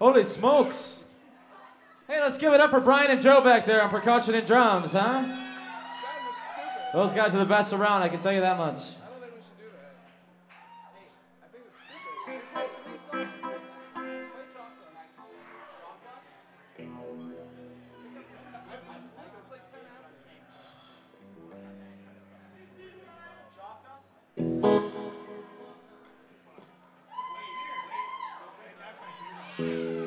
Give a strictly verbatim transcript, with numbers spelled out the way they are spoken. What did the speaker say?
Holy smokes. Hey, let's give it up for Brian and Joe back there on percussion and drums, huh? Those guys are the best around, I can tell you that much. I don't think we should do that. I think it's stupid. Play Chalk Dust. Chalk Dust? It's like ten hours. Chalk Dust?